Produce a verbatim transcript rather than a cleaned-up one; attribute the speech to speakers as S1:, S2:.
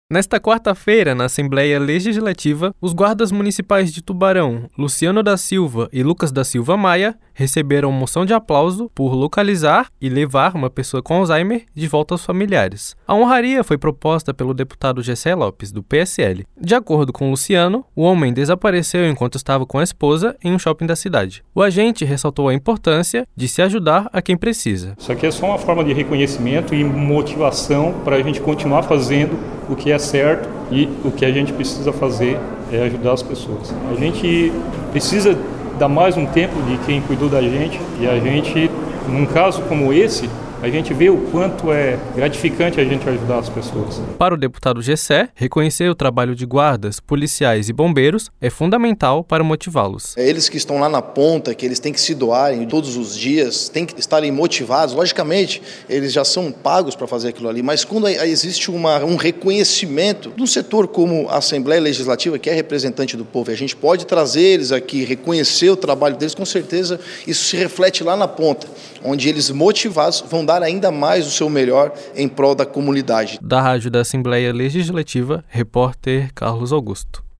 S1: Nesta quarta-feira, na Assembleia Legislativa, os guardas municipais de Tubarão, Luciano da Silva e Lucas da Silva Maia, receberam moção de aplauso por localizar e levar uma pessoa com Alzheimer de volta aos familiares. A honraria foi proposta pelo deputado Gessé Lopes, do P S L. De acordo com Luciano, o homem desapareceu enquanto estava com a esposa em um shopping da cidade. O agente ressaltou a importância de se ajudar a quem precisa.
S2: Isso aqui é só uma forma de reconhecimento e motivação para a gente continuar fazendo o que é certo, e o que a gente precisa fazer é ajudar as pessoas. A gente precisa dar mais um tempo de quem cuidou da gente, e a gente, num caso como esse, a gente vê o quanto é gratificante a gente ajudar as pessoas.
S1: Para o deputado Gessé, reconhecer o trabalho de guardas, policiais e bombeiros é fundamental para motivá-los.
S3: É eles que estão lá na ponta, que eles têm que se doarem todos os dias, têm que estarem motivados. Logicamente, eles já são pagos para fazer aquilo ali, mas quando existe uma, um reconhecimento de um setor como a Assembleia Legislativa, que é representante do povo, e a gente pode trazer eles aqui, reconhecer o trabalho deles, com certeza isso se reflete lá na ponta, onde eles motivados vão dar ainda mais o seu melhor em prol da comunidade.
S1: Da Rádio da Assembleia Legislativa, repórter Carlos Augusto.